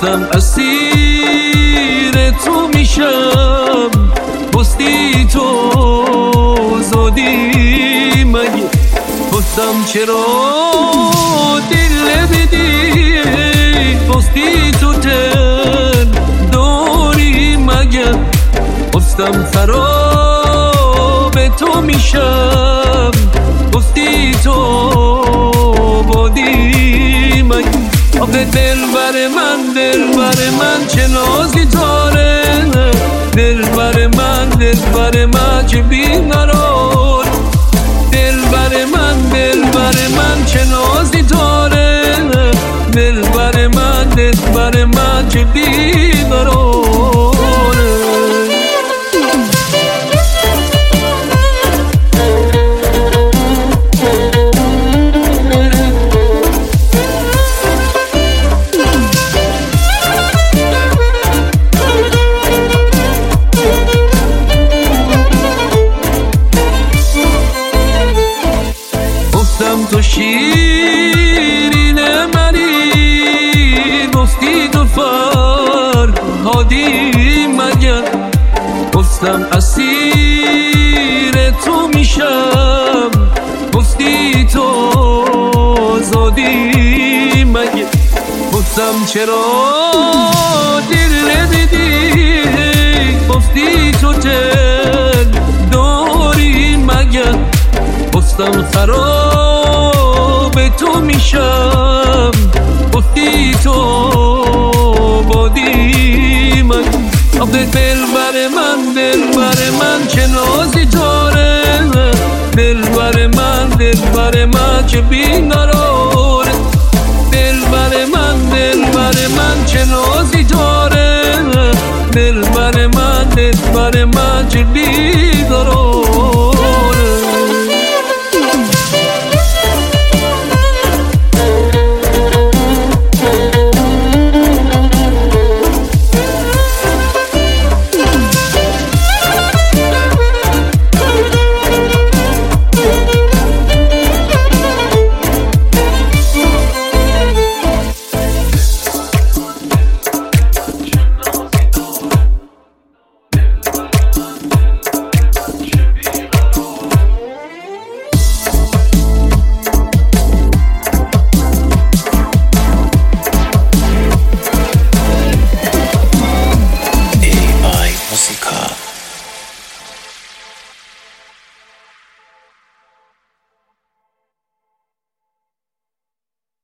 گفتم اسیر تو میشم، گفتی تو زودی مگه. گفتم چرا دل بدی، گفتی تو تن داری مگه. گفتم خراب تو میشم، گفتی تو بودی مگه. آخه دل بر من چه نازی داره، دل بر من چه بیقرار. دل بر من چه نازی داره، دل بر من چه بیقرار. تو شیرین منی، گفتی تو فرهادی مگه. گفتم اسیر تو میشم، گفتی تو زودی مگه. گفتم چرا دل بدی، گفتی تو دل داری مگه. گفتم خراب تو میشم، گفتی تو بودی مگه. آخه دل بر من چه نازی داره، دل بر من چه بیقرار. دل بر من چه نازی داره، دل بر من چه بیقرار.